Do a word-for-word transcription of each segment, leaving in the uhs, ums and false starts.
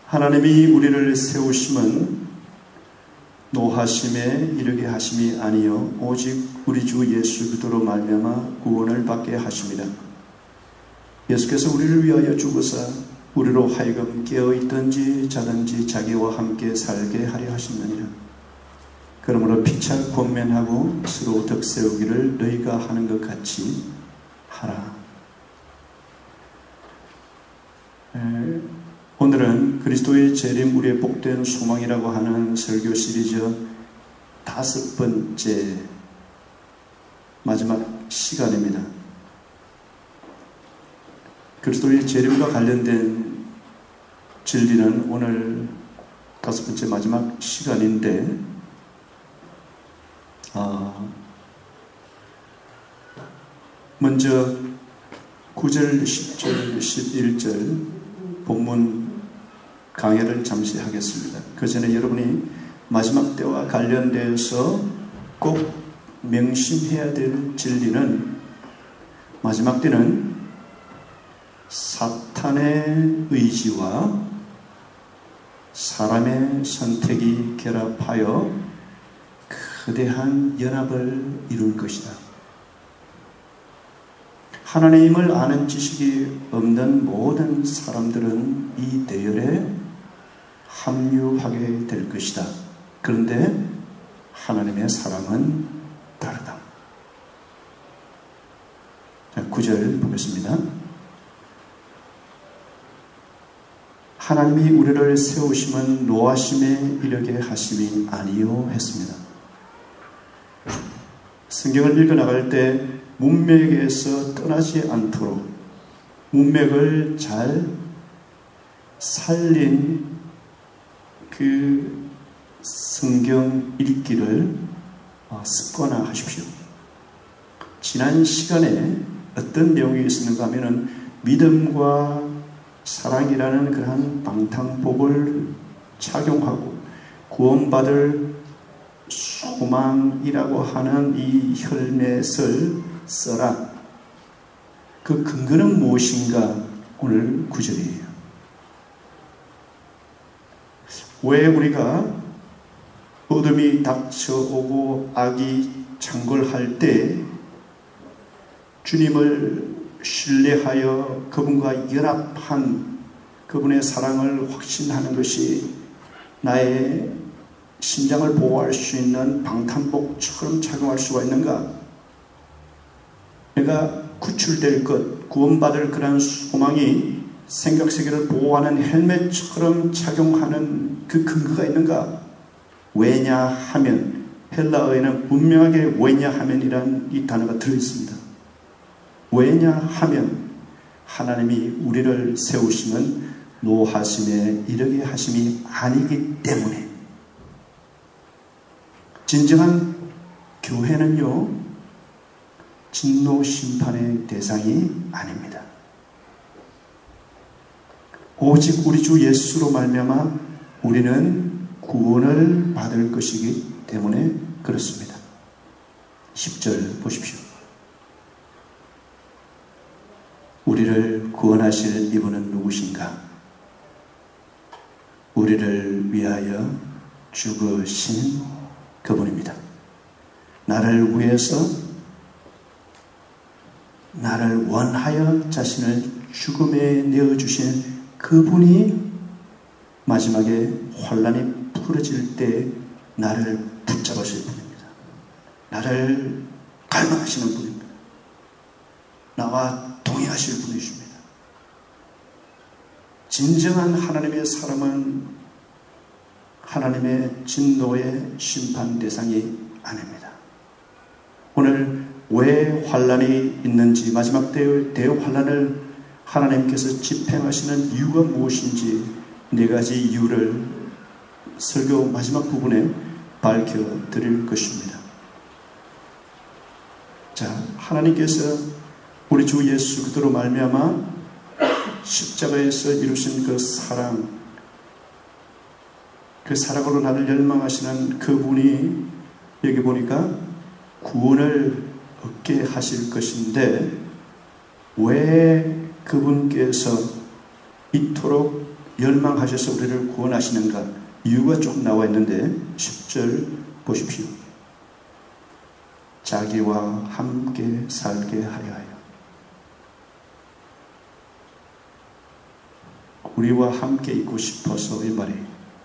하나님이 우리를 세우심은 노하심에 이르게 하심이 아니요 오직 우리 주 예수 그리스도로 말미암아 구원을 받게 하심이라. 예수께서 우리를 위하여 죽으사 우리로 하여금 깨어있든지 자든지 자기와 함께 살게 하려 하셨느니라. 그러므로 피차 권면하고 스스로 덕세우기를 너희가 하는 것 같이 하라. 에, 오늘은 그리스도의 재림 우리의 복된 소망이라고 하는 설교 시리즈 다섯 번째 마지막 시간입니다. 그리스도의 재림과 관련된 진리는 오늘 다섯 번째 마지막 시간인데 어, 먼저 구 절, 십 절, 십일 절 본문 강해를 잠시 하겠습니다. 그 전에 여러분이 마지막 때와 관련되어서 꼭 명심해야 될 진리는 마지막 때는 사탄의 의지와 사람의 선택이 결합하여 거대한 연합을 이룰 것이다. 하나님을 아는 지식이 없는 모든 사람들은 이 대열에 합류하게 될 것이다. 그런데 하나님의 사랑은 다르다. 자, 구 절 보겠습니다. 하나님이 우리를 세우심은 노하심에 이르게 하심이 아니요 했습니다. 성경을 읽어나갈 때 문맥에서 떠나지 않도록 문맥을 잘 살린 그 성경 읽기를 습관화하십시오. 지난 시간에 어떤 내용이 있었는가 하면은 믿음과 사랑이라는 그러한 방탕복을 착용하고 구원받을 소망이라고 하는 이 헬멧을 써라. 그 근거는 무엇인가? 오늘 구 절이에요. 왜 우리가 어둠이 닥쳐오고 악이 창궐할 때 주님을 신뢰하여 그분과 연합한 그분의 사랑을 확신하는 것이 나의 심장을 보호할 수 있는 방탄복처럼 착용할 수가 있는가? 내가 구출될 것, 구원받을 그런 소망이 생각세계를 보호하는 헬멧처럼 착용하는 그 근거가 있는가? 왜냐하면, 헬라어에는 분명하게 왜냐하면이라는 이 단어가 들어있습니다. 왜냐하면 하나님이 우리를 세우시면 노하심에 이르게 하심이 아니기 때문에. 진정한 교회는요, 진노 심판의 대상이 아닙니다. 오직 우리 주 예수로 말미암아 우리는 구원을 받을 것이기 때문에 그렇습니다. 십 절 보십시오. 우리를 구원하실 이분은 누구신가? 우리를 위하여 죽으신 그분입니다. 나를 위해서, 나를 원하여 자신을 죽음에 내어주신 그분이 마지막에 환란이 풀어질 때 나를 붙잡으실 분입니다. 나를 갈망하시는 분입니다. 나와 동의하실 분이십니다. 진정한 하나님의 사람은 하나님의 진노의 심판 대상이 아닙니다. 오늘 왜 환란이 있는지, 마지막 때의 대환란을 하나님께서 집행하시는 이유가 무엇인지 네 가지 이유를 설교 마지막 부분에 밝혀드릴 것입니다. 자, 하나님께서 우리 주 예수 그리스도로 말미암아 십자가에서 이루신 그 사랑, 그 사랑으로 나를 열망하시는 그분이 여기 보니까 구원을 얻게 하실 것인데, 왜 그분께서 이토록 열망하셔서 우리를 구원하시는가? 이유가 조금 나와 있는데 십 절 보십시오. 자기와 함께 살게 하여요. 우리와 함께 있고 싶어서 이 말이에요.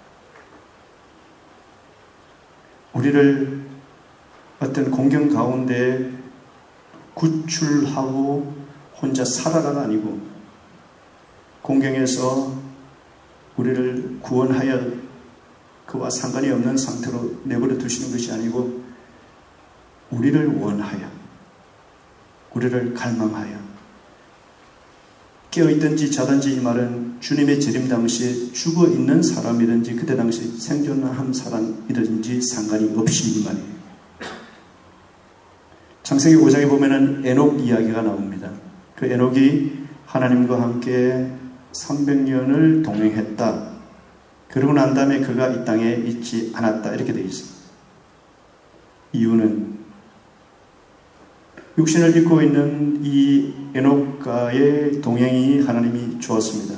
우리를 어떤 공경 가운데 구출하고 혼자 살아라가 아니고 공경에서 우리를 구원하여 그와 상관이 없는 상태로 내버려 두시는 것이 아니고 우리를 원하여 우리를 갈망하여 깨어있든지 자든지 이 말은 주님의 재림 당시에 죽어있는 사람이든지 그때 당시 생존한 사람이든지 상관이 없이 이 말이에요. 창세기 오 장에 보면은 에녹 이야기가 나옵니다. 그 에녹이 하나님과 함께 삼백 년을 동행했다. 그러고 난 다음에 그가 이 땅에 있지 않았다. 이렇게 되어 있어요. 이유는 육신을 입고 있는 이 에녹과의 동행이 하나님이 주었습니다.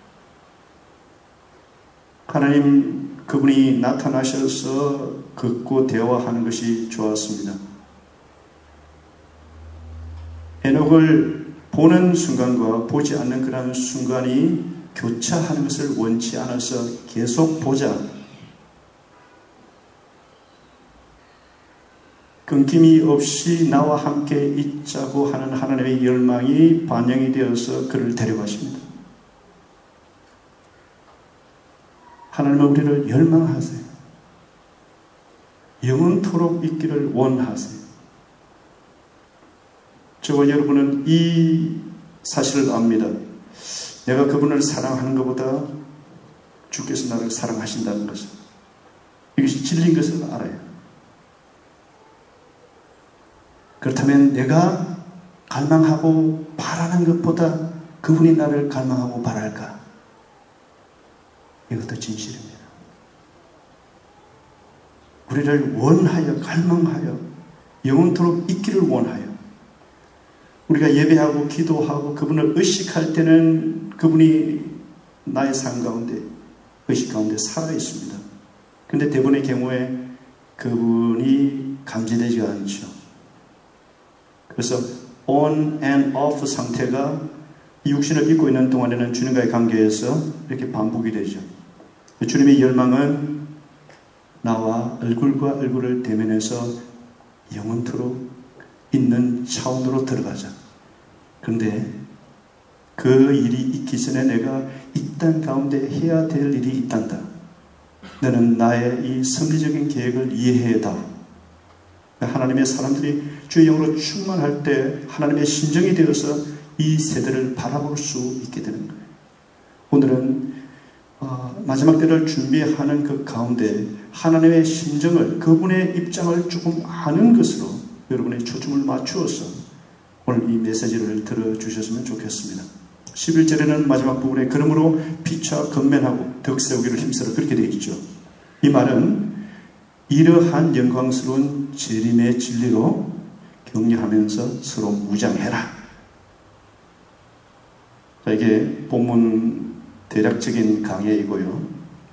하나님 그분이 나타나셔서 걷고 대화하는 것이 좋았습니다. 에녹을 보는 순간과 보지 않는 그런 순간이 교차하는 것을 원치 않아서 계속 보자. 끊김이 없이 나와 함께 있자고 하는 하나님의 열망이 반영이 되어서 그를 데려가십니다. 하나님은 우리를 열망하세요. 영원토록 있기를 원하세요. 저와 여러분은 이 사실을 압니다. 내가 그분을 사랑하는 것보다 주께서 나를 사랑하신다는 것을, 이것이 진리인 것을 알아요. 그렇다면 내가 갈망하고 바라는 것보다 그분이 나를 갈망하고 바랄까? 이것도 진실입니다. 우리를 원하여 갈망하여 영원토록 있기를 원하여 우리가 예배하고 기도하고 그분을 의식할 때는 그분이 나의 삶 가운데 의식 가운데 살아있습니다. 그런데 대부분의 경우에 그분이 감지되지 않죠. 그래서 on and off 상태가 육신을 입고 있는 동안에는 주님과의 관계에서 이렇게 반복이 되죠. 주님의 열망은 나와 얼굴과 얼굴을 대면해서 영원토록 있는 차원으로 들어가자. 그런데 그 일이 있기 전에 내가 이 땅 가운데 해야 될 일이 있단다. 너는 나의 이 섭리적인 계획을 이해해다오. 하나님의 사람들이 주의 영으로 충만할 때 하나님의 심정이 되어서 이 세대를 바라볼 수 있게 되는 거예요. 오늘은 어, 마지막 때를 준비하는 그 가운데 하나님의 심정을, 그분의 입장을 조금 아는 것으로 여러분의 초점을 맞추어서 오늘 이 메시지를 들어주셨으면 좋겠습니다. 십일 절에는 마지막 부분에 그러므로 피차 건면하고 덕세우기를 힘쓰라 그렇게 되어 있죠. 이 말은 이러한 영광스러운 재림의 진리로 격려하면서 서로 무장해라. 자, 이게 본문 대략적인 강해이고요.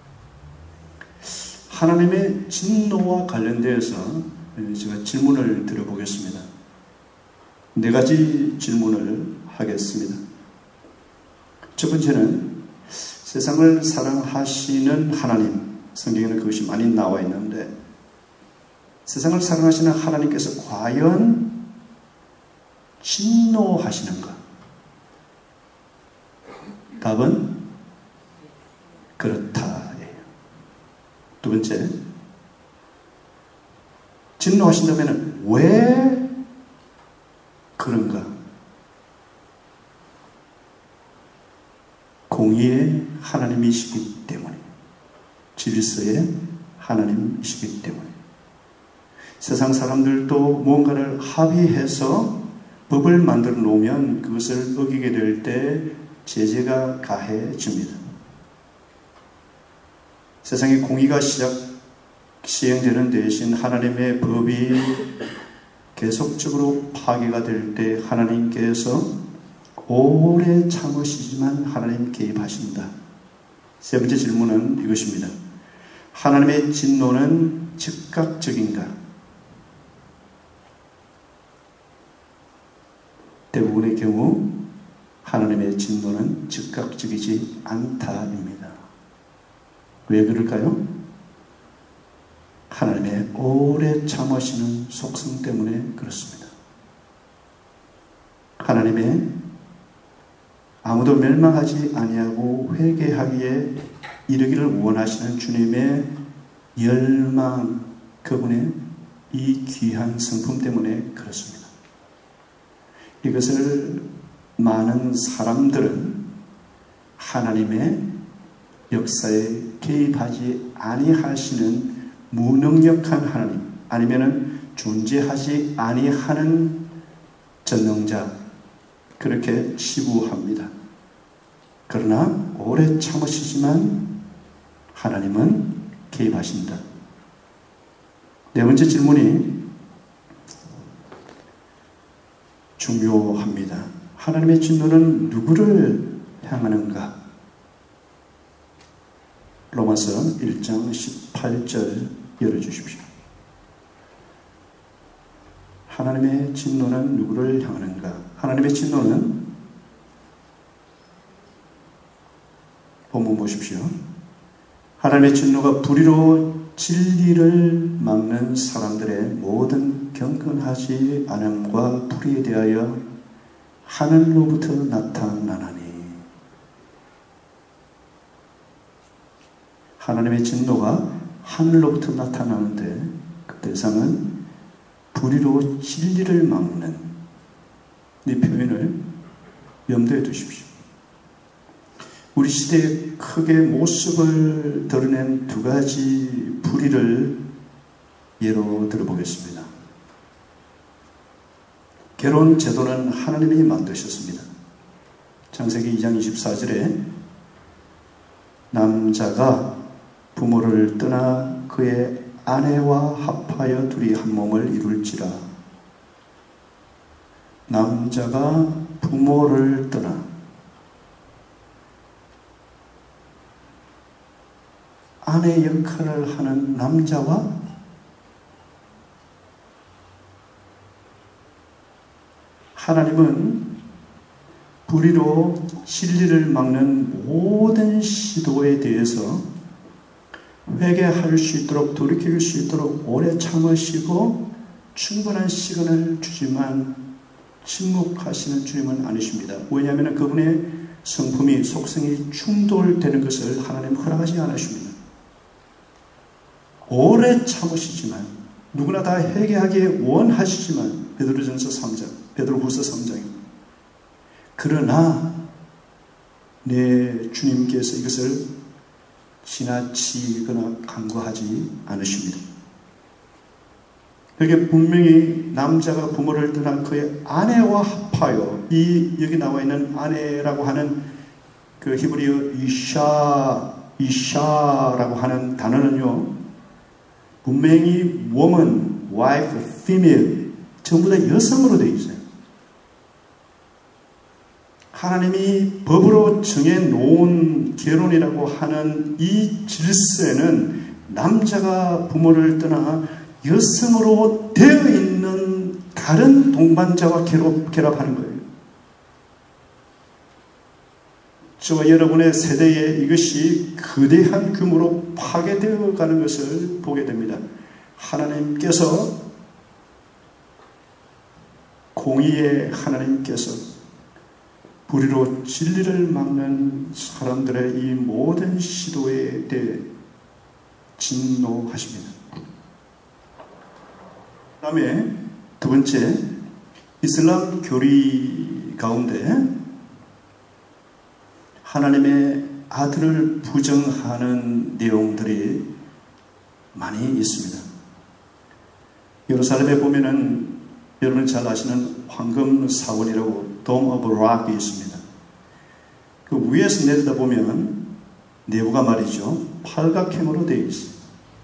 하나님의 진노와 관련되어서 제가 질문을 드려보겠습니다. 네 가지 질문을 하겠습니다. 첫 번째는 세상을 사랑하시는 하나님, 성경에는 그것이 많이 나와 있는데 세상을 사랑하시는 하나님께서 과연 진노하시는가? 답은 그렇다예요. 두 번째, 진노하신다면 왜 그런가? 공의의 하나님이시기 때문에, 질서의 하나님이시기 때문에, 세상 사람들도 무언가를 합의해서 법을 만들어 놓으면 그것을 어기게 될 때 제재가 가해집니다. 세상의 공의가 시작, 시행되는 대신 하나님의 법이 계속적으로 파괴가 될 때 하나님께서 오래 참으시지만 하나님 개입하신다. 세 번째 질문은 이것입니다. 하나님의 진노는 즉각적인가? 대부분의 경우 하나님의 진노는 즉각적이지 않다입니다. 왜 그럴까요? 하나님의 오래 참으시는 속성 때문에 그렇습니다. 하나님의 아무도 멸망하지 아니하고 회개하기에 이르기를 원하시는 주님의 열망, 그분의 이 귀한 성품 때문에 그렇습니다. 이것을 많은 사람들은 하나님의 역사에 개입하지 아니하시는 무능력한 하나님, 아니면은 존재하지 아니하는 전능자, 그렇게 치부합니다. 그러나 오래 참으시지만 하나님은 개입하신다. 네 번째 질문이 중요합니다. 하나님의 진노는 누구를 향하는가? 로마서 일 장 십팔 절 열어주십시오. 하나님의 진노는 누구를 향하는가? 하나님의 진노는, 본문 보십시오. 하나님의 진노가 불의로 진리를 막는 사람들의 모든 경건하지 않음과 불의에 대하여 하늘로부터 나타나나니. 하나님의 진노가 하늘로부터 나타나는데 그 대상은 불의로 진리를 막는, 이 표현을 염두에 두십시오. 우리 시대의 크게 모습을 드러낸 두 가지 불의를 예로 들어보겠습니다. 결혼 제도는 하나님이 만드셨습니다. 창세기 이 장 이십사 절에 남자가 부모를 떠나 그의 아내와 합하여 둘이 한 몸을 이룰지라. 남자가 부모를 떠나 아내 역할을 하는 남자와 하나님은 불의로 진리를 막는 모든 시도에 대해서 회개할 수 있도록, 돌이킬 수 있도록 오래 참으시고 충분한 시간을 주지만 침묵하시는 주님은 아니십니다. 왜냐하면 그분의 성품이, 속성이 충돌되는 것을 하나님은 허락하지 않으십니다. 오래 참으시지만, 누구나 다 회개하기에 원하시지만, 베드로전서 삼 장, 베드로후서 삼 장입니다. 그러나 내 주님께서 이것을 지나치거나 간과하지 않으십니다. 여기 분명히 남자가 부모를 떠나 그의 아내와 합하여, 이 여기 나와 있는 아내라고 하는 그 히브리어 이샤, 이샤라고 하는 단어는요, 분명히 woman, wife, female 전부 다 여성으로 되어 있어요. 하나님이 법으로 정해놓은 결혼이라고 하는 이 질서에는 남자가 부모를 떠나 여성으로 되어 있는 다른 동반자와 결합, 결합하는 거예요. 저와 여러분의 세대에 이것이 거대한 규모로 파괴되어 가는 것을 보게 됩니다. 하나님께서, 공의의 하나님께서 불의로 진리를 막는 사람들의 이 모든 시도에 대해 진노하십니다. 그 다음에 두 번째, 이슬람 교리 가운데 하나님의 아들을 부정하는 내용들이 많이 있습니다. 예루살렘에 보면은 여러분 잘 아시는 황금 사원이라고 Dome of Rock이 있습니다. 그 위에서 내려다보면 내부가 말이죠, 팔각형으로 되어 있습니다.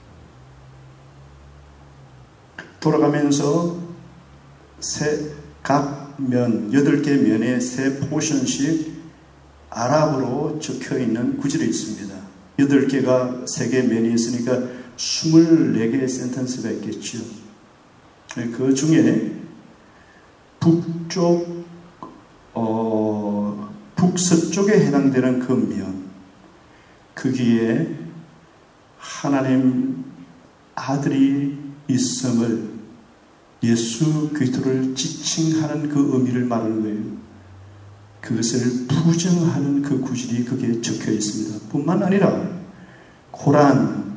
돌아가면서 세 각 면, 여덟 개 면에 세 포션씩 아랍어로 적혀 있는 구절이 있습니다. 여덟 개가 세계 면이 있으니까 스물네 개의 센텐스가 있겠죠. 그 중에 북쪽, 어, 북서쪽에 해당되는 그 면, 거기에 하나님 아들이 있음을, 예수 그리스도를 지칭하는 그 의미를 말하는 거예요. 그것을 부정하는 그 구절이 거기에 적혀 있습니다. 뿐만 아니라 코란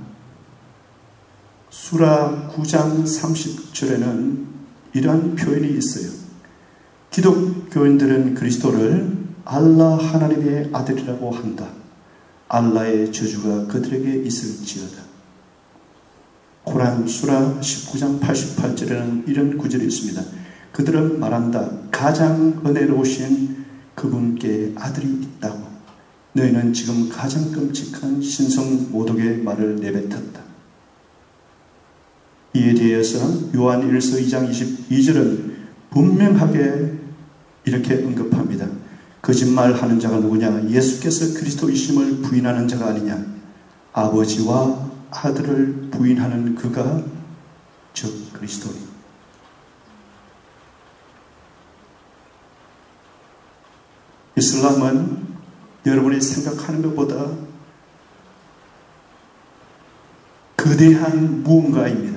수라 구 장 삼십 절에는 이러한 표현이 있어요. 기독교인들은 그리스도를 알라 하나님의 아들이라고 한다. 알라의 저주가 그들에게 있을지어다. 코란 수라 십구 장 팔십팔 절에는 이런 구절이 있습니다. 그들은 말한다. 가장 은혜로우신 그분께 아들이 있다고. 너희는 지금 가장 끔찍한 신성 모독의 말을 내뱉었다. 이에 대해서 요한 일서 이 장 이십이 절은 분명하게 이렇게 언급합니다. 거짓말하는 자가 누구냐? 예수께서 그리스도이심을 부인하는 자가 아니냐? 아버지와 아들을 부인하는 그가 즉 그리스도니. 이슬람은 여러분이 생각하는 것보다 거대한 무언가입니다.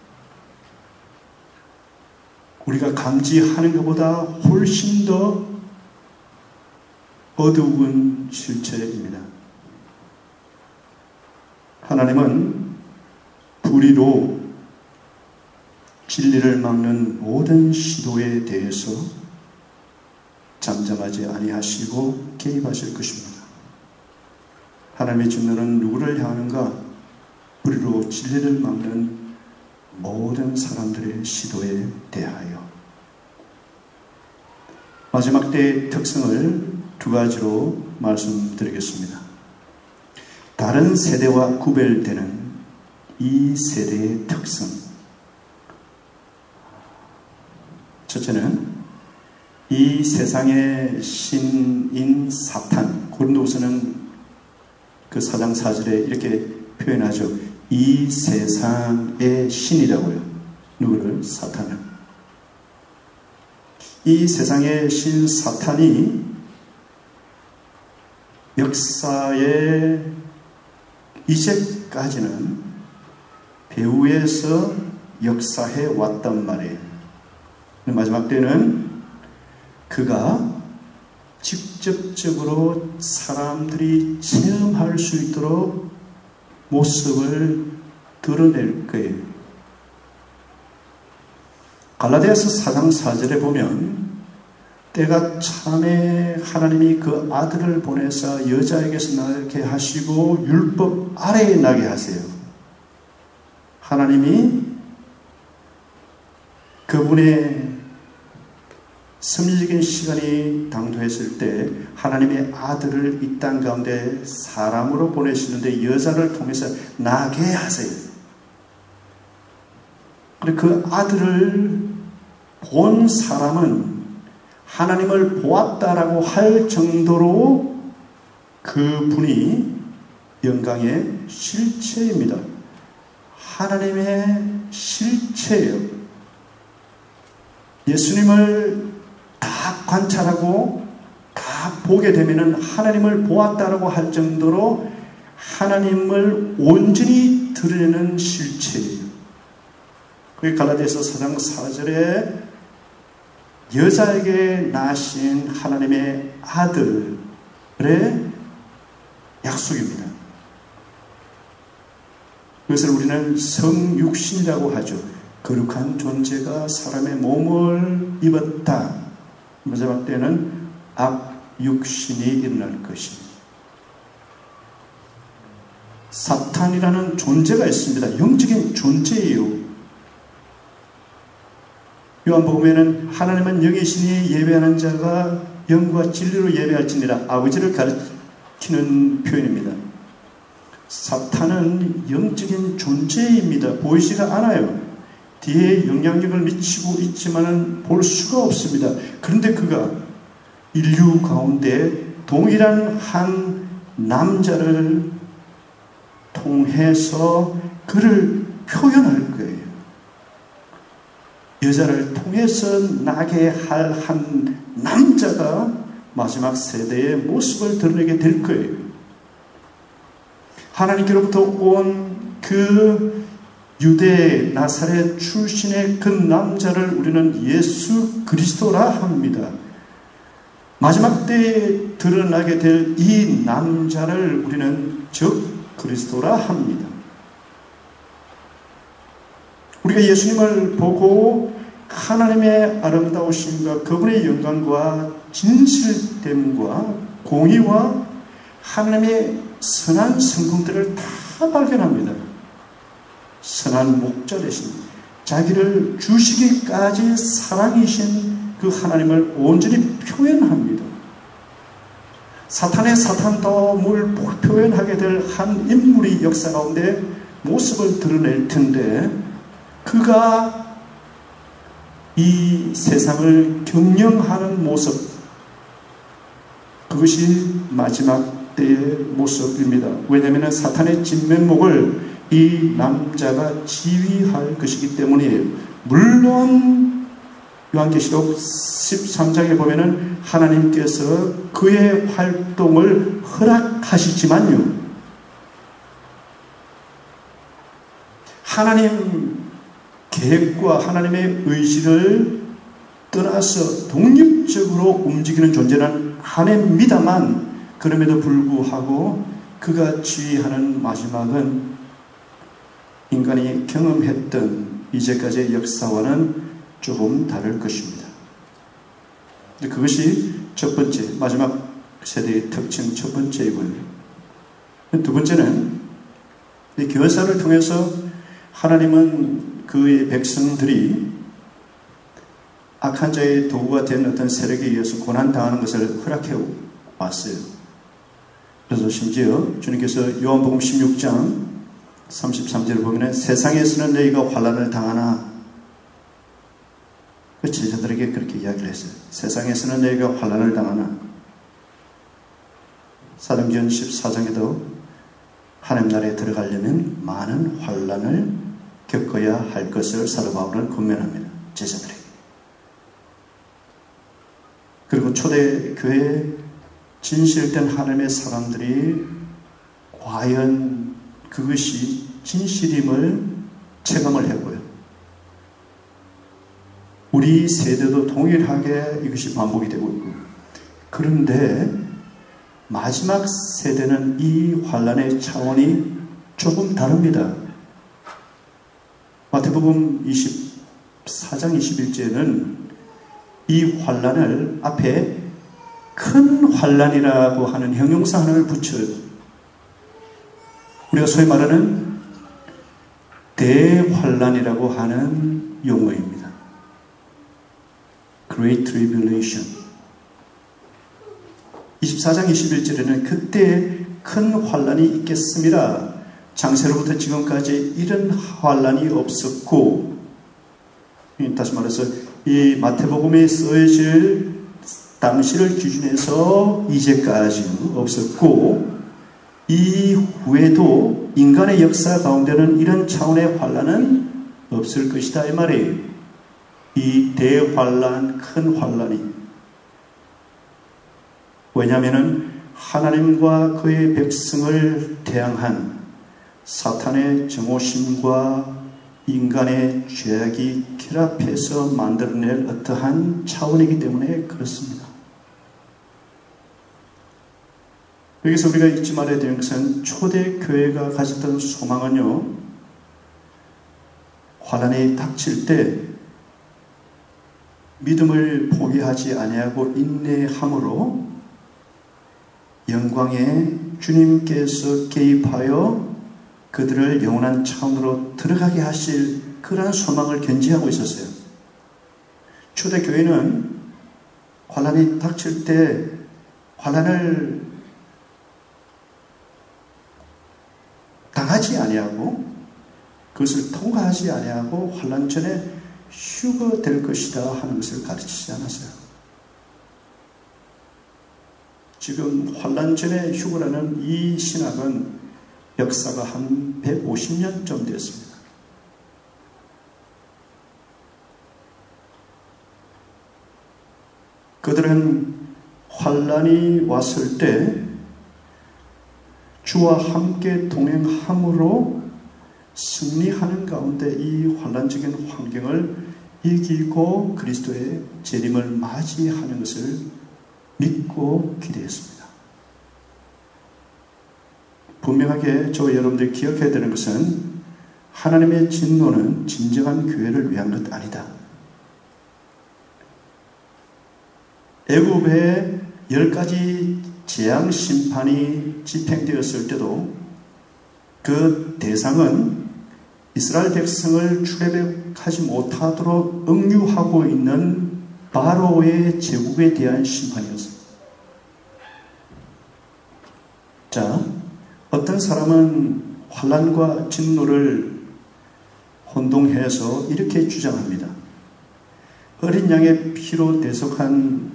우리가 감지하는 것보다 훨씬 더 어두운 실체입니다. 하나님은 불의로 진리를 막는 모든 시도에 대해서 잠잠하지 아니하시고 개입하실 것입니다. 하나님의 진노는 누구를 향하는가? 불의로 진리를 막는 모든 사람들의 시도에 대하여. 마지막 때의 특성을 두 가지로 말씀드리겠습니다. 다른 세대와 구별되는 이 세대의 특성. 첫째는 이 세상의 신인 사탄, 고린도후서는 그 사 장 사 절에 이렇게 표현하죠. 이 세상의 신이라고요. 누구를? 사탄을. 이 세상의 신 사탄이 역사에 이제까지는 배후에서 역사해 왔단 말이에요. 마지막 때는 그가 직접적으로 사람들이 체험할 수 있도록 모습을 드러낼 거예요. 갈라디아서 사 장 사 절에 보면 때가 참에 하나님이 그 아들을 보내사 여자에게서 나게 하시고 율법 아래에 나게 하세요. 하나님이 그분의 섭리적인 시간이 당도했을 때 하나님의 아들을 이 땅 가운데 사람으로 보내시는데 여자를 통해서 나게 하세요. 그리고 그 아들을 본 사람은 하나님을 보았다라고 할 정도로 그 분이 영광의 실체입니다. 하나님의 실체예요. 예수님을 다 관찰하고 다 보게 되면은 하나님을 보았다라고 할 정도로 하나님을 온전히 드러내는 실체예요. 그게 갈라디아서 사 장 사 절에 여자에게 나신 하나님의 아들의 약속입니다. 그것을 우리는 성육신이라고 하죠. 거룩한 존재가 사람의 몸을 입었다. 마지막 때는 악육신이 일어날 것입니다. 사탄이라는 존재가 있습니다. 영적인 존재예요. 요한복음에는 하나님은 영이시니 예배하는 자가 영과 진리로 예배할지니라 아버지를 가리키는 표현입니다. 사탄은 영적인 존재입니다. 보이지가 않아요. 뒤에 영향력을 미치고 있지만은 볼 수가 없습니다. 그런데 그가 인류 가운데 동일한 한 남자를 통해서 그를 표현할 거예요. 여자를 통해서 나게 할 한 남자가 마지막 세대의 모습을 드러내게 될 거예요. 하나님께로부터 온 그 유대 나사렛 출신의 그 남자를 우리는 예수 그리스도라 합니다. 마지막 때에 드러나게 될 이 남자를 우리는 즉 그리스도라 합니다. 우리가 예수님을 보고 하나님의 아름다우심과 그분의 영광과 진실됨과 공의와 하나님의 선한 성공들을 다 발견합니다. 선한 목자 되신 자기를 주시기까지 사랑이신 그 하나님을 온전히 표현합니다. 사탄의 사탄다움을 표현하게 될 한 인물이 역사 가운데 모습을 드러낼 텐데 그가 이 세상을 경영하는 모습, 그것이 마지막 때의 모습입니다. 왜냐하면 사탄의 진면목을 이 남자가 지휘할 것이기 때문이에요. 물론 요한계시록 십삼 장에 보면은 하나님께서 그의 활동을 허락하시지만요, 하나님 계획과 하나님의 의지를 떠나서 독립적으로 움직이는 존재는 아닙니다만, 그럼에도 불구하고 그가 지휘하는 마지막은 인간이 경험했던 이제까지의 역사와는 조금 다를 것입니다. 그것이 첫 번째, 마지막 세대의 특징 첫 번째이고요. 두 번째는 이 교회사를 통해서 하나님은 그의 백성들이 악한 자의 도구가 된 어떤 세력에 의해서 고난당하는 것을 허락해 왔어요. 그래서 심지어 주님께서 요한복음 십육 장 삼십삼 절을 보면 세상에서는 너희가 환난을 당하나, 그 제자들에게 그렇게 이야기를 했어요. 세상에서는 너희가 환난을 당하나, 사도행전 십사 장에도 하나님 나라에 들어가려면 많은 환난을 겪어야 할 것을 사도 바울은 권면합니다. 제자들에게. 그리고 초대교회 진실된 하나님의 사람들이 과연 그것이 진실임을 체감을 했고요. 우리 세대도 동일하게 이것이 반복이 되고 있고, 그런데 마지막 세대는 이 환난의 차원이 조금 다릅니다. 마태복음 이십사 장 이십일 절에는 이 환난을 앞에 큰 환난이라고 하는 형용사 하나를 붙여요. 우리가 소위 말하는 대환난이라고 하는 용어입니다. Great Tribulation. 이십사 장 이십일 절에는 그때 큰 환난이 있겠습니다. 장세로부터 지금까지 이런 환난이 없었고, 다시 말해서 이 마태복음에 쓰여질 당시를 기준해서 이제까지는 없었고, 이후에도 인간의 역사 가운데는 이런 차원의 환난은 없을 것이다 이 말이에요. 이 대환난, 큰 환난이. 왜냐하면 하나님과 그의 백성을 대항한 사탄의 정오심과 인간의 죄악이 결합해서 만들어낼 어떠한 차원이기 때문에 그렇습니다. 여기서 우리가 잊지 말아야 되는 것은 초대교회가 가졌던 소망은요, 환난이 닥칠 때 믿음을 포기하지 아니하고 인내함으로 영광에 주님께서 개입하여 그들을 영원한 차원으로 들어가게 하실 그러한 소망을 견지하고 있었어요. 초대교회는 환난이 닥칠 때 환난을 당하지 아니하고 그것을 통과하지 아니하고 환난 전에 휴거될 것이다 하는 것을 가르치지 않았어요. 지금 환란 전에 휴거라는 이 신학은 역사가 한 백오십 년쯤 됐습니다. 그들은 환란이 왔을 때 주와 함께 동행함으로 승리하는 가운데 이 환란적인 환경을 이기고 그리스도의 재림을 맞이하는 것을 믿고 기대했습니다. 분명하게 저 여러분들이 기억해야 되는 것은 하나님의 진노는 진정한 교회를 위한 것 아니다. 애굽의 열 가지 재앙 심판이 집행되었을 때도 그 대상은 이스라엘 백성을 출애굽하지 못하도록 억류하고 있는 바로의 제국에 대한 심판이었습니다. 자, 어떤 사람은 환란과 진노를 혼동해서 이렇게 주장합니다. 어린 양의 피로 대속한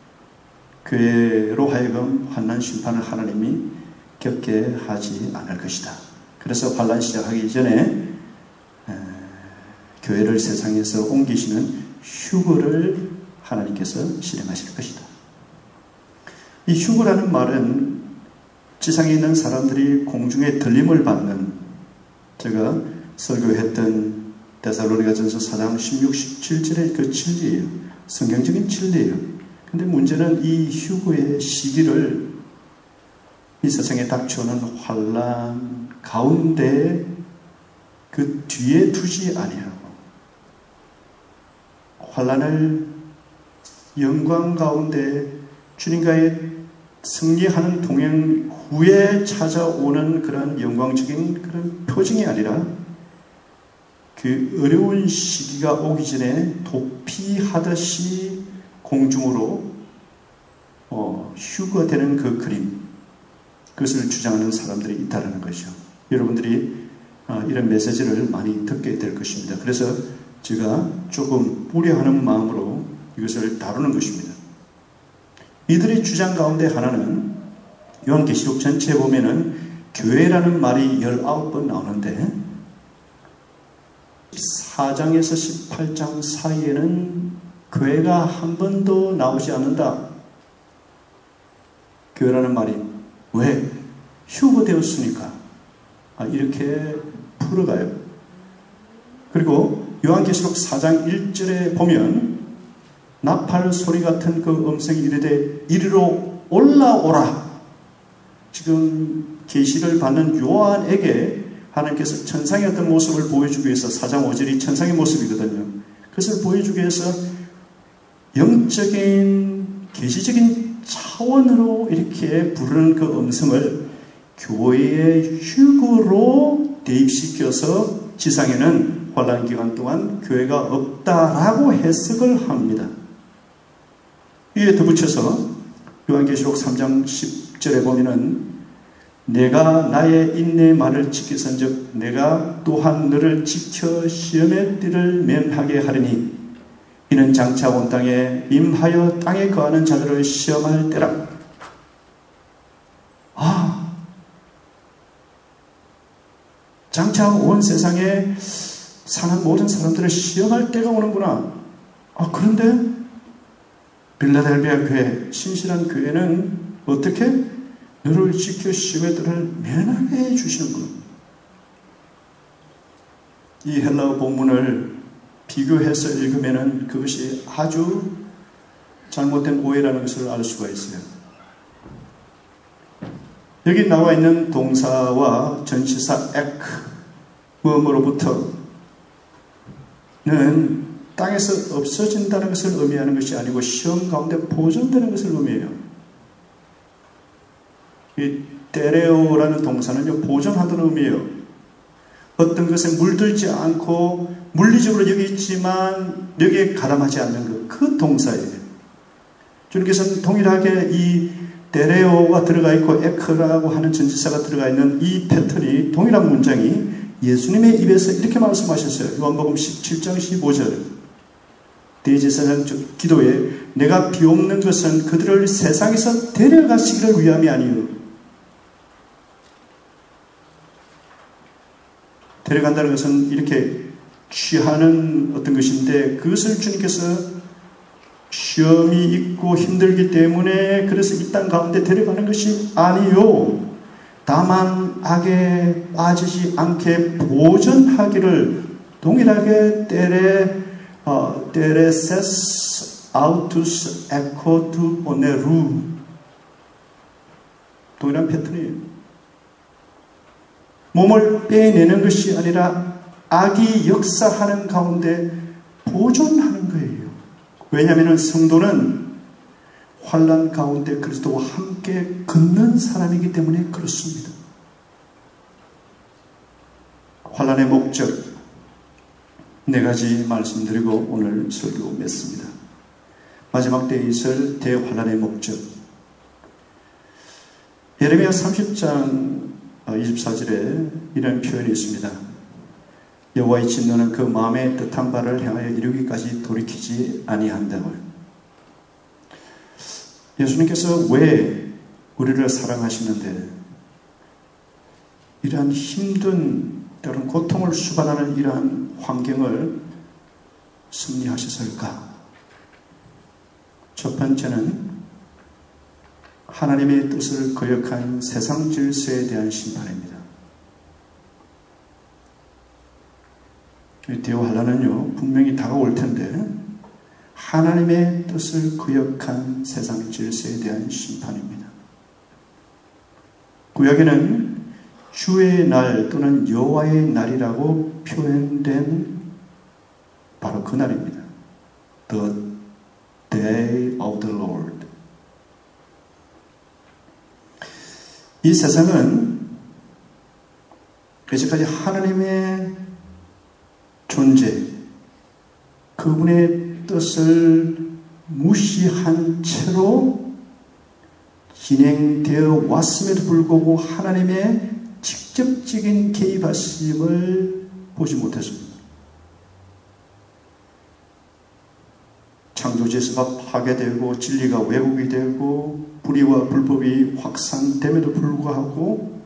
교회로 하여금 환난 심판을 하나님이 겪게 하지 않을 것이다. 그래서 환난 시작하기 전에 에, 교회를 세상에서 옮기시는 휴거를 하나님께서 실행하실 것이다. 이 휴거라는 말은 지상에 있는 사람들이 공중에 들림을 받는, 제가 설교했던 데살로니가전서 사 장 십육, 십칠 절의 그 진리예요. 성경적인 진리예요. 근데 문제는 이 휴거의 시기를 이 세상에 닥쳐오는 환란 가운데 그 뒤에 두지 아니하고 환란을 영광 가운데 주님과의 승리하는 동행 후에 찾아오는 그런 영광적인 그런 표징이 아니라 그 어려운 시기가 오기 전에 도피하듯이 공중으로 어, 휴거되는 그 그림, 그것을 주장하는 사람들이 있다는 것이죠. 여러분들이 어, 이런 메시지를 많이 듣게 될 것입니다. 그래서 제가 조금 우려하는 마음으로 이것을 다루는 것입니다. 이들의 주장 가운데 하나는 요한계시록 전체에 보면은 교회라는 말이 열아홉 번 나오는데 사 장에서 십팔 장 사이에는 교회가 한 번도 나오지 않는다. 교회라는 말이 왜? 휴거되었으니까. 아, 이렇게 풀어가요. 그리고 요한계시록 사 장 일 절에 보면 나팔 소리 같은 그 음성이 이르되 이리로 올라오라. 지금 계시를 받는 요한에게 하나님께서 천상의 어떤 모습을 보여주기 위해서 사 장 오 절이 천상의 모습이거든요. 그것을 보여주기 위해서 영적인 계시적인 차원으로 이렇게 부르는 그 음성을 교회의 휴거로 대입시켜서 지상에는 환란 기간 동안 교회가 없다라고 해석을 합니다. 이에 덧붙여서 요한계시록 삼 장 십 절에 보면은 내가 나의 인내의 말을 지키선즉 내가 또한 너를 지켜 시험의 띠를 면하게 하리니 이는 장차 온 땅에 임하여 땅에 거하는 자들을 시험할 때라. 아, 장차 온 세상에 사는 모든 사람들을 시험할 때가 오는구나. 아, 그런데 빌라델비아 교회, 신실한 교회는 어떻게? 너를 지켜 시험의 띠를 면하게 해주시는구나. 이 헬라어 본문을 비교해서 읽으면 그것이 아주 잘못된 오해라는 것을 알 수가 있어요. 여기 나와 있는 동사와 전치사 ek, 뭐뭐로부터는 땅에서 없어진다는 것을 의미하는 것이 아니고 시험 가운데 보존되는 것을 의미해요. 이 데레오라는 동사는요, 보존하다는 의미예요. 어떤 것에 물들지 않고 물리적으로 여기 있지만 여기에 가담하지 않는 것, 그 동사예요. 주님께서는 동일하게 이 데레오가 들어가 있고 에크라고 하는 전치사가 들어가 있는 이 패턴이, 동일한 문장이 예수님의 입에서 이렇게 말씀하셨어요. 요한복음 십칠 장 십오 절 대제사장 기도에 내가 비옵는 것은 그들을 세상에서 데려가시기를 위함이 아니요. 데려간다는 것은 이렇게 취하는 어떤 것인데 그것을 주님께서 시험이 있고 힘들기 때문에 그래서 이 땅 가운데 데려가는 것이 아니요. 다만 악에 빠지지 않게 보전하기를 동일하게 때레 어, 때레세스 아우투스 에코투 오네루 동일한 패턴이에요. 몸을 빼내는 것이 아니라 악이 역사하는 가운데 보존하는 거예요. 왜냐하면 성도는 환난 가운데 그리스도와 함께 걷는 사람이기 때문에 그렇습니다. 환난의 목적 네 가지 말씀드리고 오늘 설교 맺습니다. 마지막 때에 있을 대환난의 목적. 예레미야 삼십 장 이십사 절에 이런 표현이 있습니다. 여호와의 진노는 그 마음에 뜻한 바를 향하여 이루기까지 돌이키지 아니한다고요. 예수님께서 왜 우리를 사랑하시는데 이러한 힘든 때로는 고통을 수반하는 이러한 환경을 승리하셨을까? 첫 번째는 하나님의 뜻을 거역한 세상 질서에 대한 심판입니다. 대환난은요 분명히 다가올 텐데 하나님의 뜻을 거역한 세상 질서에 대한 심판입니다. 구약에는 주의 날 또는 여호와의 날이라고 표현된 바로 그 날입니다. The day of the Lord. 이 세상은 이제까지 하나님의 존재, 그분의 뜻을 무시한 채로 진행되어 왔음에도 불구하고 하나님의 직접적인 개입하심을 보지 못했습니다. 창조질서가 파괴되고 진리가 왜곡이 되고 불의와 불법이 확산됨에도 불구하고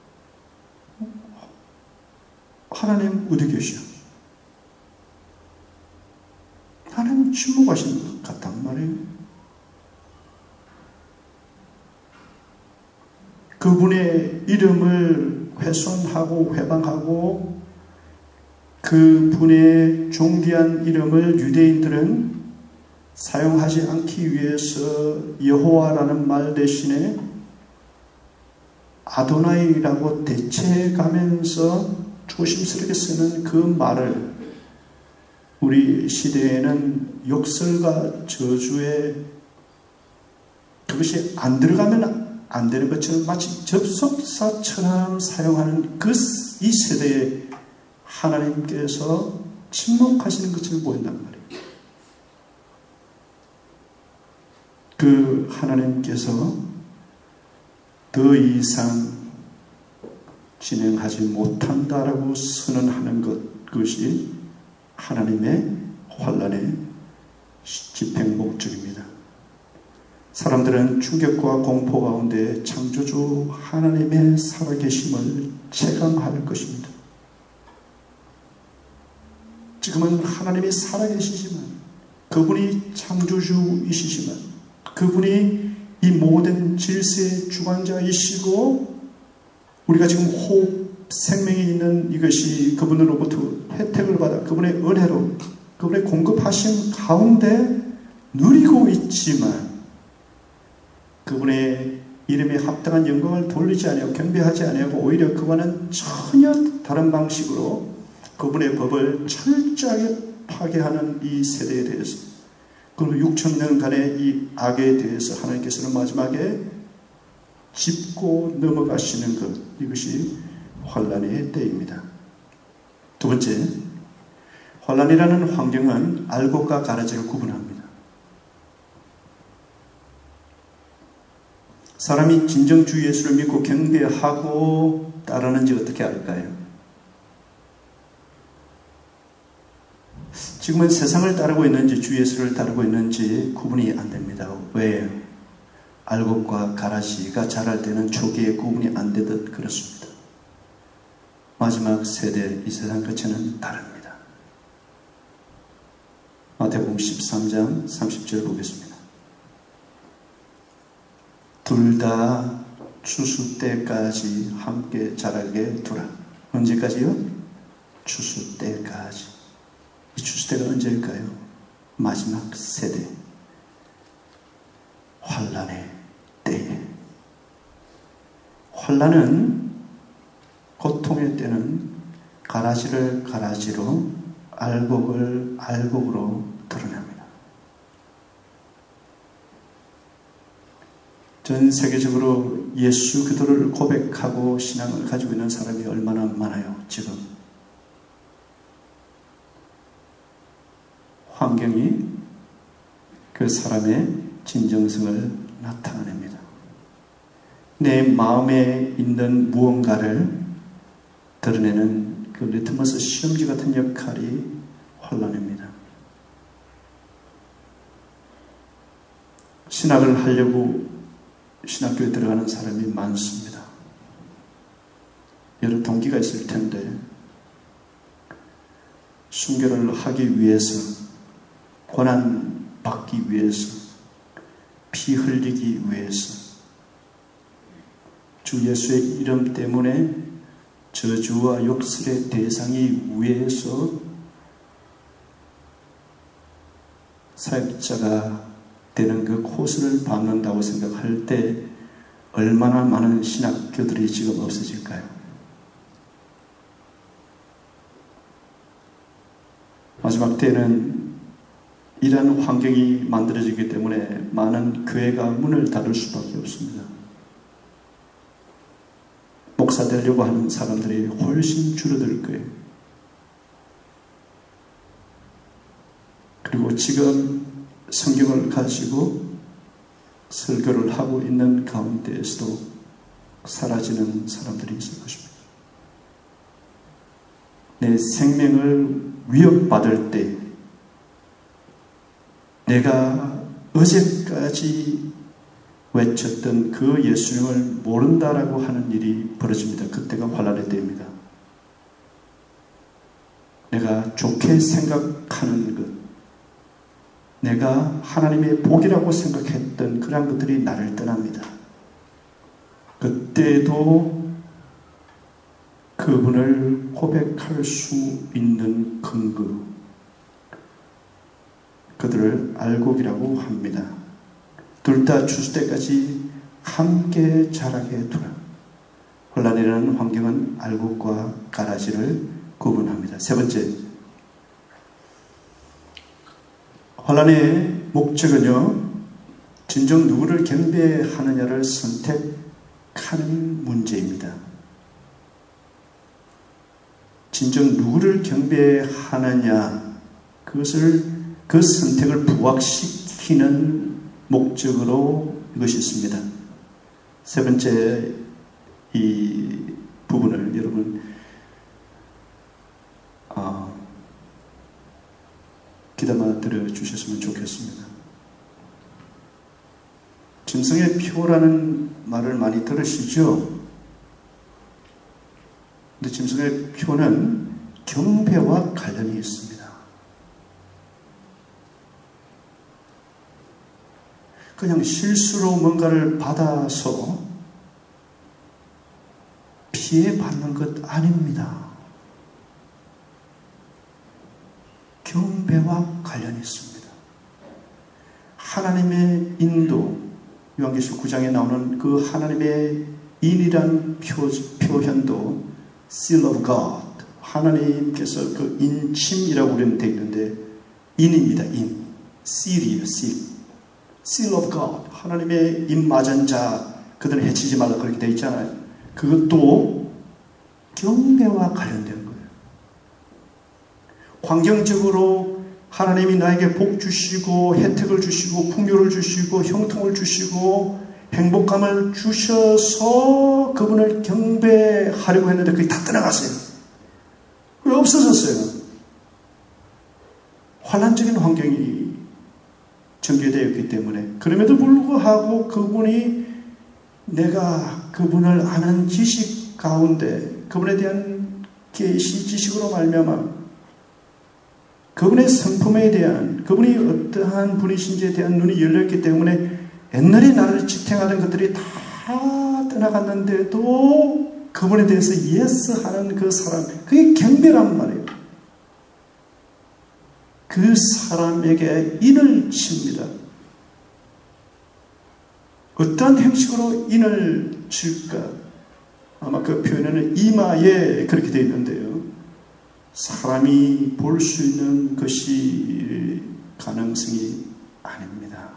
하나님 어디 계셔? 하나님 침묵하신 것 같단 말이에요. 그분의 이름을 훼손하고 회방하고 그분의 존귀한 이름을 유대인들은 사용하지 않기 위해서 여호와라는 말 대신에 아도나이라고 대체해가면서 조심스럽게 쓰는 그 말을 우리 시대에는 욕설과 저주에 그것이 안 들어가면 안 되는 것처럼 마치 접속사처럼 사용하는 그 이 세대에 하나님께서 침묵하시는 것을 보인단 말이에요. 그 하나님께서 더 이상 진행하지 못한다라고 선언하는 것, 그것이 하나님의 환난의 집행 목적입니다. 사람들은 충격과 공포 가운데 창조주 하나님의 살아계심을 체감할 것입니다. 지금은 하나님이 살아계시지만 그분이 창조주이시지만 그분이 이 모든 질서의 주관자이시고 우리가 지금 호흡, 생명이 있는 이것이 그분으로부터 혜택을 받아 그분의 은혜로 그분의 공급하신 가운데 누리고 있지만 그분의 이름에 합당한 영광을 돌리지 아니하고 경배하지 아니하고 오히려 그와는 전혀 다른 방식으로 그분의 법을 철저하게 파괴하는 이 세대에 대해서 그리고 육천 년간의 이 악에 대해서 하나님께서는 마지막에 짚고 넘어가시는 것, 이것이 환난의 때입니다. 두 번째, 환난이라는 환경은 알곡과 가라지를 구분합니다. 사람이 진정 주 예수를 믿고 경배하고 따르는지 어떻게 알까요? 지금은 세상을 따르고 있는지 주 예수를 따르고 있는지 구분이 안 됩니다. 왜? 알곡과 가라지가 자랄 때는 초기에 구분이 안 되듯 그렇습니다. 마지막 세대, 이 세상 끝에는 다릅니다. 마태복음 십삼 장 삼십 절 보겠습니다. 둘 다 추수 때까지 함께 자라게 두라. 언제까지요? 추수 때까지. 이 추수 때가 언제일까요? 마지막 세대, 환난의 때에. 환난은, 고통의 때는 가라지를 가라지로, 알곡을 알곡으로 드러냅니다. 전 세계적으로 예수 그리스도를 고백하고 신앙을 가지고 있는 사람이 얼마나 많아요, 지금. 환경이 그 사람의 진정성을 나타냅니다. 내 마음에 있는 무언가를 드러내는 그 리트머스 시험지 같은 역할이 환난입니다. 신학을 하려고 신학교에 들어가는 사람이 많습니다. 여러 동기가 있을 텐데 순교를 하기 위해서, 고난 받기 위해서, 피 흘리기 위해서, 주 예수의 이름 때문에 저주와 욕설의 대상이 위해서 사역자가 되는 그 코스를 밟는다고 생각할 때 얼마나 많은 신학교들이 지금 없어질까요? 마지막 때는 이러한 환경이 만들어지기 때문에 많은 교회가 문을 닫을 수밖에 없습니다. 목사 되려고 하는 사람들이 훨씬 줄어들 거예요. 그리고 지금 성경을 가지고 설교를 하고 있는 가운데에서도 사라지는 사람들이 있을 것입니다. 내 생명을 위협받을 때 내가 어제까지 외쳤던 그 예수님을 모른다라고 하는 일이 벌어집니다. 그때가 환난의 때입니다. 내가 좋게 생각하는 것, 내가 하나님의 복이라고 생각했던 그런 것들이 나를 떠납니다. 그때도 그분을 고백할 수 있는 근거, 그들을 알곡이라고 합니다. 둘 다 추수 때까지 함께 자라게 두라. 혼란이라는 환경은 알곡과 가라지를 구분합니다. 세 번째, 환난의 목적은요, 진정 누구를 경배하느냐를 선택하는 문제입니다. 진정 누구를 경배하느냐, 그것을 그 선택을 부각시키는 목적으로 이것이 있습니다. 세 번째 이 부분을 여러분 어, 귀담아 들어주셨으면 좋겠습니다. 짐승의 표라는 말을 많이 들으시죠? 근데 짐승의 표는 경배와 관련이 있습니다. 그냥 실수로 뭔가를 받아서 피해받는 것 아닙니다. 경배와 관련이 있습니다. 하나님의 인도, 요한계시록 구 장에 나오는 그 하나님의 인이란 표, 표현도 Seal of God, 하나님께서 그 인침이라고 우리는 되어 있는데 인입니다. 인, Seal이에요. Seal. Seal of God, 하나님의 입 맞은 자, 그들을 해치지 말라 그렇게 되어 있잖아요. 그것도 경배와 관련된 거예요. 환경적으로 하나님이 나에게 복 주시고 혜택을 주시고 풍요를 주시고 형통을 주시고 행복감을 주셔서 그분을 경배하려고 했는데 그게 다 떠나갔어요. 왜 없어졌어요? 환란적인 환경이 전개되었기 때문에, 그럼에도 불구하고 그분이 내가 그분을 아는 지식 가운데 그분에 대한 계시 지식으로 말미암아 그분의 성품에 대한, 그분이 어떠한 분이신지에 대한 눈이 열렸기 때문에 옛날에 나를 지탱하던 것들이 다 떠나갔는데도 그분에 대해서 예스 하는 그 사람, 그게 경배란 말이에요. 그 사람에게 인을 칩니다. 어떠한 형식으로 인을 칠까? 아마 그 표현에는 이마에 그렇게 되어 있는데요. 사람이 볼 수 있는 것이 가능성이 아닙니다.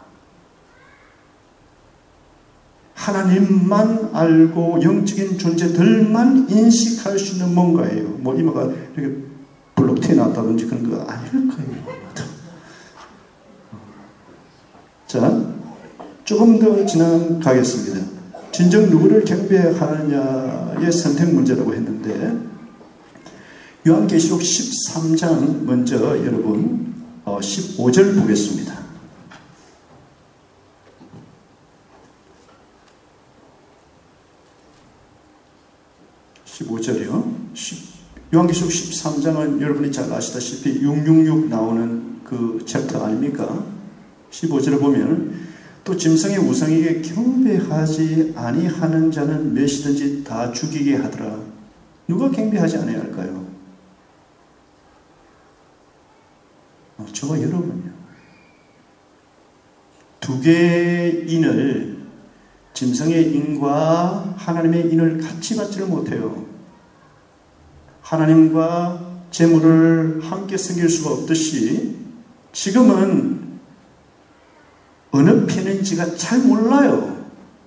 하나님만 알고 영적인 존재들만 인식할 수 있는 뭔가예요. 뭐 이마가 이렇게 블록 튀어나왔다든지 그런 거 아닐 거예요. 자, 조금 더 지나가겠습니다. 진정 누구를 경배하느냐의 선택 문제라고 했는데, 요한계시록 십삼 장 먼저 여러분 십오 절 보겠습니다. 십오 절이요. 요한계시록 십삼 장은 여러분이 잘 아시다시피 육육육 나오는 그 챕터 아닙니까? 십오 절을 보면 또 짐승의 우상에게 경배하지 아니하는 자는 몇이든지 다 죽이게 하더라. 누가 경배하지 아니해야 할까요? 어, 저와 여러분이요. 두 개의 인을, 짐승의 인과 하나님의 인을 같이 받지를 못해요. 하나님과 재물을 함께 섬길 수가 없듯이 지금은 어느 편인지가 잘 몰라요.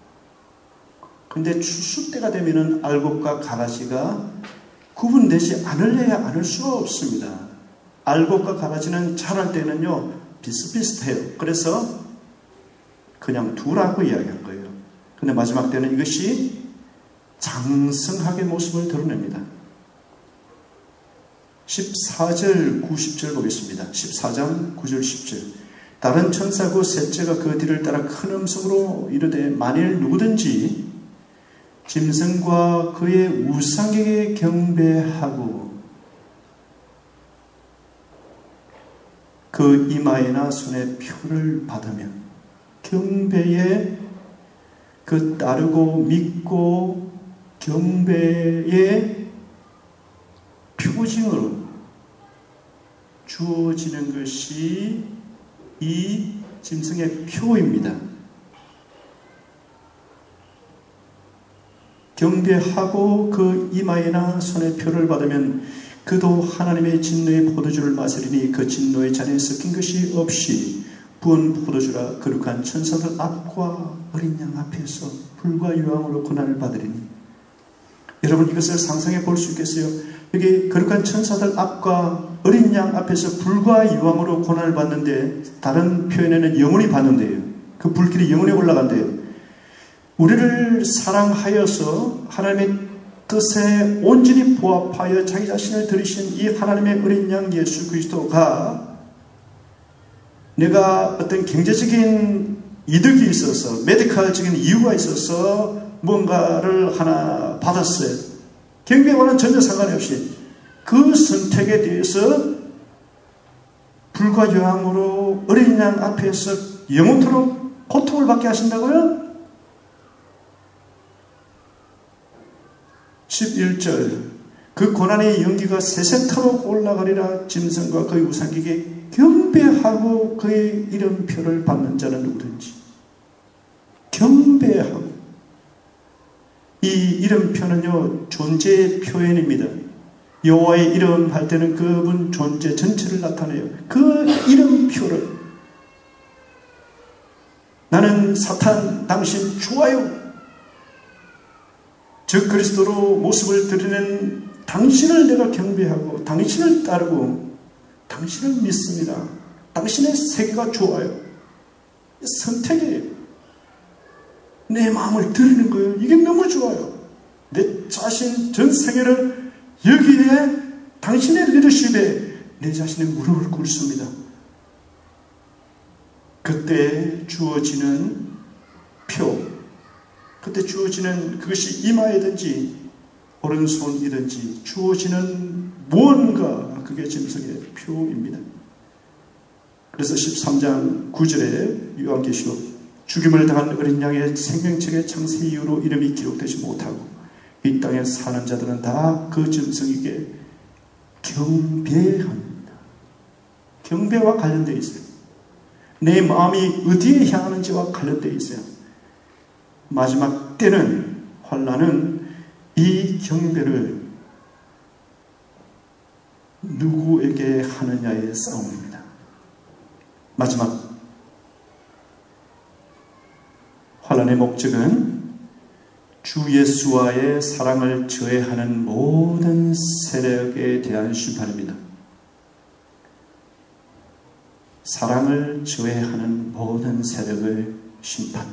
근데 추수 때가 되면은 알곡과 가라지가 구분되지 않으려야 않을 수가 없습니다. 알곡과 가라지는 자랄 때는요 비슷비슷해요. 그래서 그냥 두라고 이야기한 거예요. 근데 마지막 때는 이것이 장성하게 모습을 드러냅니다. 십사 절 구십 절 보겠습니다. 십사 장 구 절 십 절. 다른 천사고 셋째가 그 뒤를 따라 큰 음성으로 이르되 만일 누구든지 짐승과 그의 우상에게 경배하고 그 이마에나 손에 표를 받으면, 경배에 그 따르고 믿고 경배의 표징으로 주어지는 것이 이 짐승의 표입니다. 경배하고 그 이마에나 손에 표를 받으면 그도 하나님의 진노의 포도주를 마시리니 그 진노의 잔에 섞인 것이 없이 부은 포도주라 거룩한 천사들 앞과 어린 양 앞에서 불과 유황으로 고난을 받으리니. 여러분 이것을 상상해 볼 수 있겠어요? 여기 거룩한 천사들 앞과 어린 양 앞에서 불과 유황으로 고난을 받는데, 다른 표현에는 영원히 받는데요. 그 불길이 영원히 올라간대요. 우리를 사랑하여서 하나님의 뜻에 온전히 부합하여 자기 자신을 들이신 이 하나님의 어린 양 예수 그리스도가 내가 어떤 경제적인 이득이 있어서, 메디컬적인 이유가 있어서 뭔가를 하나 받았어요. 경배와는 전혀 상관이 없이 그 선택에 대해서 불과 유황으로 어린 양 앞에서 영원토록 고통을 받게 하신다고요? 십일 절. 그 고난의 연기가 세세토록 올라가리라. 짐승과 그의 우상에게 경배하고 그의 이름표를 받는 자는 누구든지. 경배하고. 이 이름표는요 존재의 표현입니다. 여호와의 이름 할 때는 그분 존재 전체를 나타내요. 그 이름표를, 나는 사탄 당신 좋아요, 즉 그리스도로 모습을 드리는 당신을 내가 경배하고 당신을 따르고 당신을 믿습니다. 당신의 세계가 좋아요. 선택이에요. 내 마음을 드리는 거예요. 이게 너무 좋아요. 내 자신 전 세계를 여기에 당신의 리더십에 내 자신의 무릎을 꿇습니다. 그때 주어지는 표, 그때 주어지는 그것이 이마이든지 오른손이든지 주어지는 무언가, 그게 짐승의 표입니다. 그래서 십삼 장 구 절에 요한계시록 죽임을 당한 어린 양의 생명책에 창세 이후로 이름이 기록되지 못하고 이 땅에 사는 자들은 다 그 짐승에게 경배합니다. 경배와 관련되어 있어요. 내 마음이 어디에 향하는지와 관련되어 있어요. 마지막 때는, 환난은 이 경배를 누구에게 하느냐의 싸움입니다. 마지막 환난의 목적은 주 예수와의 사랑을 저해하는 모든 세력에 대한 심판입니다. 사랑을 저해하는 모든 세력의 심판,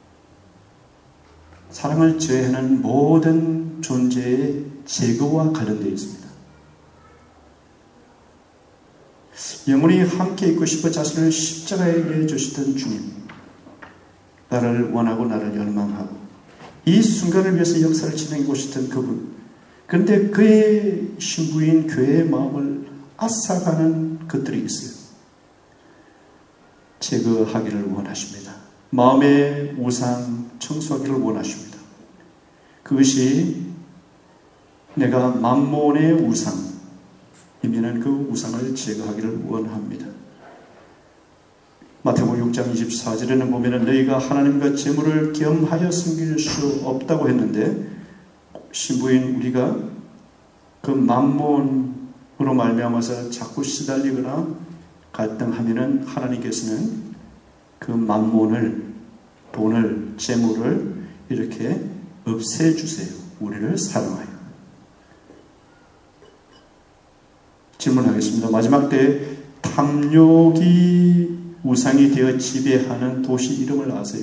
사랑을 저해하는 모든 존재의 제거와 관련되어 있습니다. 영원히 함께 있고 싶어 자신을 십자가에 내주시던 주님, 나를 원하고 나를 열망하고 이 순간을 위해서 역사를 진행하고 싶던 그분, 그런데 그의 신부인 교회의 마음을 앗아가는 것들이 있어요. 제거하기를 원하십니다. 마음의 우상 청소하기를 원하십니다. 그것이 내가 만몬의 우상이면은 그 우상을 제거하기를 원합니다. 마태복음 육 장 이십사 절에는 보면은 너희가 하나님과 재물을 겸하여 섬길 수 없다고 했는데, 신부인 우리가 그 만몬으로 말미암아서 자꾸 시달리거나 갈등하면은 하나님께서는 그 만몬을, 돈을, 재물을 이렇게 없애주세요. 우리를 사랑하여. 질문하겠습니다. 마지막 때 탐욕이 우상이 되어 지배하는 도시 이름을 아세요?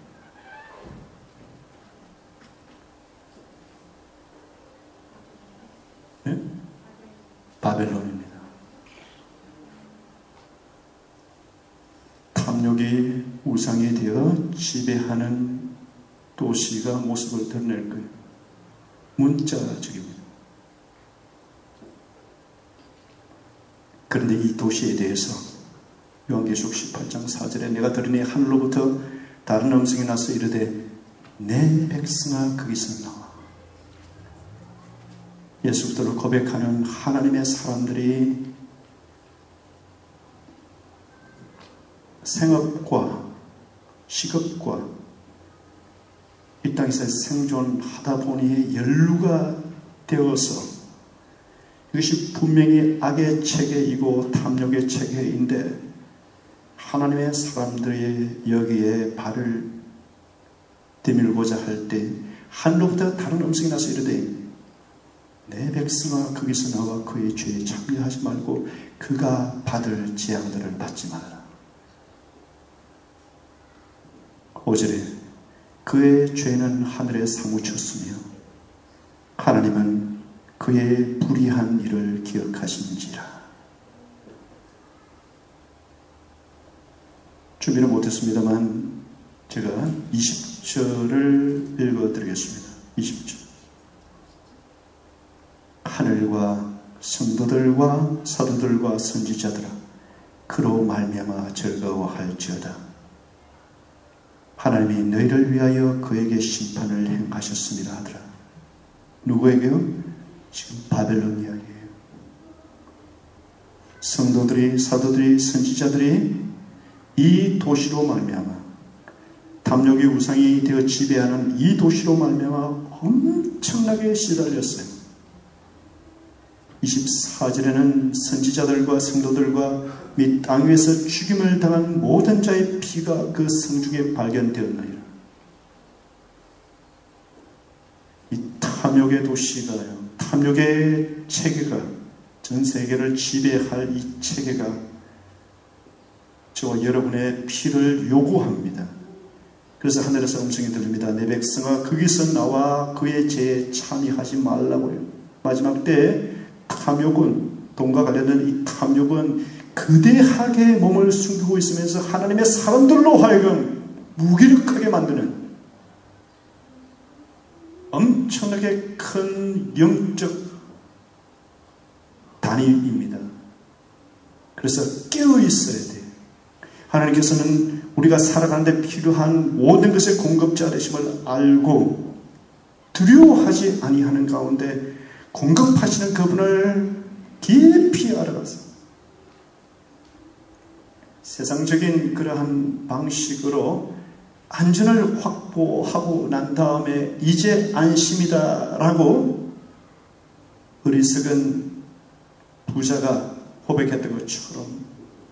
네? 바벨론입니다. 탐욕이 우상이 되어 지배하는 도시가 모습을 드러낼 거예요. 문자적입니다. 그런데 이 도시에 대해서 요한계시록 십팔 장 사 절에 내가 들으니 하늘로부터 다른 음성이 나서 이르되 내 백성아 거기서 나와. 예수 그리스도를 고백하는 하나님의 사람들이 생업과 직업과 이 땅에서 생존하다 보니 연루가 되어서 이것이 분명히 악의 체계이고 탐욕의 체계인데, 하나님의 사람들이 여기에 발을 디밀고자 할 때 하늘로부터 다른 음성이 나서 이르되 내 백성아 거기서 나와 그의 죄에 참여하지 말고 그가 받을 재앙들을 받지 말아라. 오 절에 그의 죄는 하늘에 사무쳤으며 하나님은 그의 불의한 일을 기억하신지라. 준비는 못했습니다만 제가 이십 절을 읽어드리겠습니다. 이십 절. 하늘과 성도들과 사도들과 선지자들아 그로 말미암아 즐거워할지어다. 하나님이 너희를 위하여 그에게 심판을 행하셨습니다 하더라. 누구에게요? 지금 바벨론 이야기예요. 성도들이, 사도들이, 선지자들이 이 도시로 말미암아, 탐욕의 우상이 되어 지배하는 이 도시로 말미암아 엄청나게 시달렸어요. 이십사 절에는 선지자들과 성도들과 및 땅 위에서 죽임을 당한 모든 자의 피가 그 성중에 발견되었나이다. 이 탐욕의 도시가요, 탐욕의 체계가 전 세계를 지배할 이 체계가 저 여러분의 피를 요구합니다. 그래서 하늘에서 음성이 들립니다. 내 백성아 거기서 나와 그의 죄에 참여하지 말라고요. 마지막 때 탐욕은, 돈과 관련된 이 탐욕은 거대하게 몸을 숨기고 있으면서 하나님의 사람들로 하여금 무기력하게 만드는 엄청나게 큰 영적 단위입니다. 그래서 깨어 있어야 돼요. 하나님께서는 우리가 살아가는데 필요한 모든 것의 공급자 되심을 알고 두려워하지 아니하는 가운데 공급하시는 그분을 깊이 알아가서 세상적인 그러한 방식으로 안전을 확보하고 난 다음에 이제 안심이다 라고 어리석은 부자가 고백했던 것처럼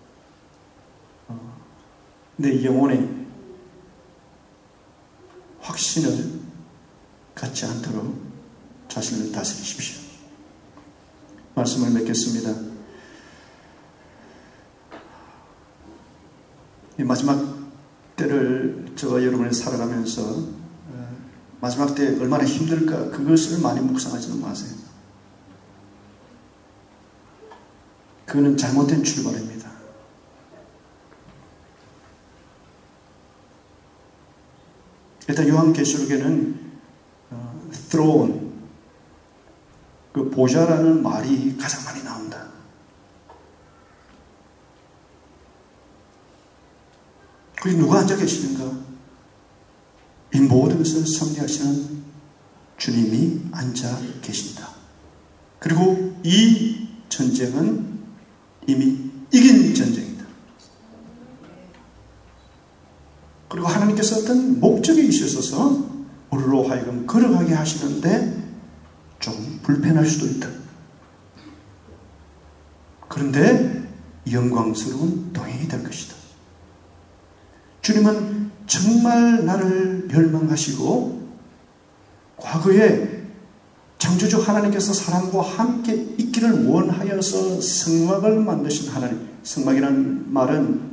내 영혼의 확신을 갖지 않도록 자신을 다스리십시오. 말씀을 맺겠습니다. 이 마지막 때를 저와 여러분이 살아가면서 마지막 때 얼마나 힘들까 그것을 많이 묵상하지는 마세요. 그거는 잘못된 출발입니다. 일단 요한계시록에는 어, throne, 그 보좌라는 말이 가장 많이 나온다. 거기 누가 앉아 계시는가? 이 모든 것을 섭리하시는 주님이 앉아 계신다. 그리고 이 전쟁은 이미 이긴 전쟁이다. 그리고 하나님께서 어떤 목적이 있으셔서 우리로 하여금 걸어가게 하시는데 좀 불편할 수도 있다. 그런데 영광스러운 동행이 될 것이다. 주님은 정말 나를 멸망하시고 과거에 창조주 하나님께서 사람과 함께 있기를 원하여서 성막을 만드신 하나님. 성막이라는 말은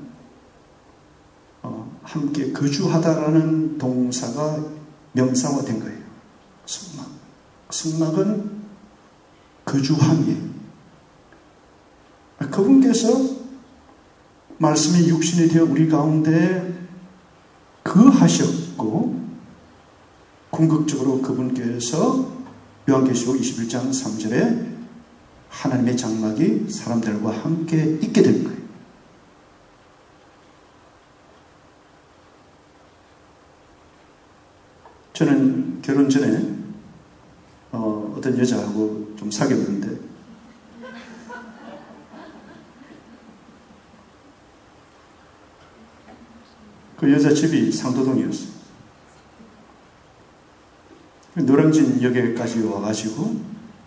어, 함께 거주하다라는 동사가 명사화된 거예요. 성막. 성막은 거주함이에요. 그분께서 말씀이 육신이 되어 우리 가운데 거하셨고 궁극적으로 그분께서 요한계시록 이십일 장 삼 절에 하나님의 장막이 사람들과 함께 있게 될 거예요. 저는 결혼 전에 어, 어떤 여자하고 좀 사귀었는데 그 여자 집이 상도동이었어요. 노량진 역에까지 와가지고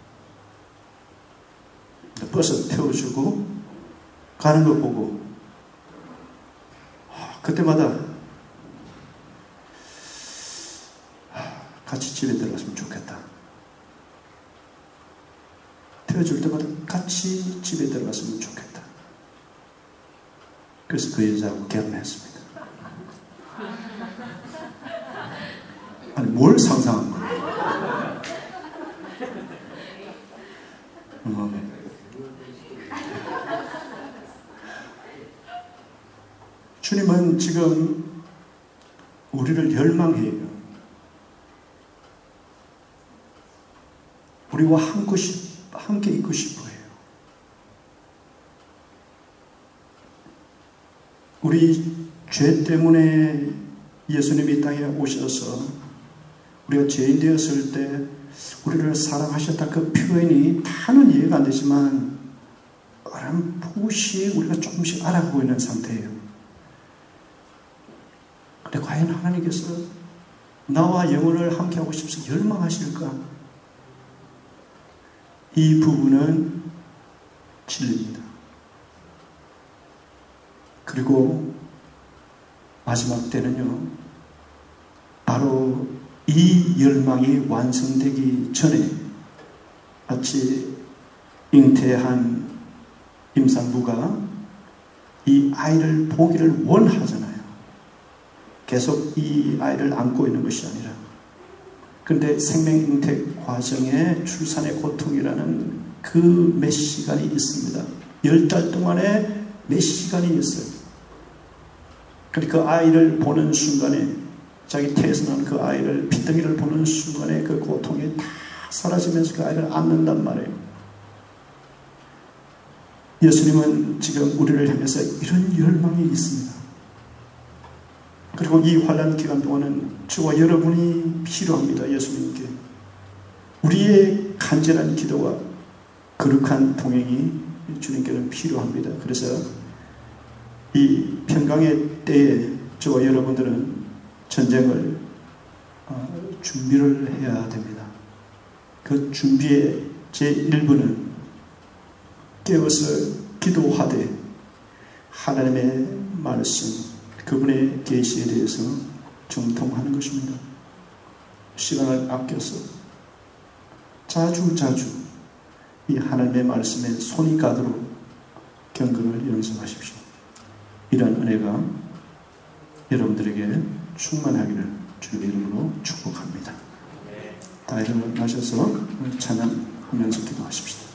버스 태워주고 가는 거 보고 그때마다 같이 집에 들어갔으면 좋겠다. 태워줄 때마다 같이 집에 들어갔으면 좋겠다. 그래서 그 여자하고 결혼했습니다. 아니 뭘 상상한 거야? 어. 주님은 지금 우리를 열망해요. 우리와 함께 있고 싶어요. 우리 죄 때문에 예수님이 이 땅에 오셔서 우리가 죄인 되었을 때 우리를 사랑하셨다 그 표현이 다는 이해가 안 되지만 어렴풋이 우리가 조금씩 알아가고 있는 상태예요. 근데 과연 하나님께서 나와 영혼을 함께하고 싶어서 열망하실까? 이 부분은 진리입니다. 그리고 마지막 때는요, 바로 이 열망이 완성되기 전에 마치 잉태한 임산부가 이 아이를 보기를 원하잖아요. 계속 이 아이를 안고 있는 것이 아니라. 그런데 생명 잉태 과정에 출산의 고통이라는 그 몇 시간이 있습니다. 열 달 동안에 몇 시간이 있어요. 그러니까 그 아이를 보는 순간에, 자기 태어난 그 아이를, 핏덩이를 보는 순간에 그 고통이 다 사라지면서 그 아이를 안는단 말이에요. 예수님은 지금 우리를 향해서 이런 열망이 있습니다. 그리고 이 환난 기간 동안은 저와 여러분이 필요합니다. 예수님께 우리의 간절한 기도와 거룩한 동행이 주님께는 필요합니다. 그래서 이 평강의 때에 저와 여러분들은 전쟁을 준비를 해야 됩니다. 그 준비의 제일 부는 깨어서 기도하되 하나님의 말씀, 그분의 계시에 대해서 정통하는 것입니다. 시간을 아껴서 자주 자주 이 하나님의 말씀에 손이 가도록 경건을 연습하십시오. 이러한 은혜가 여러분들에게 충만하기를 주님의 이름으로 축복합니다. 다 일어나셔서 찬양하면서 기도하십시오.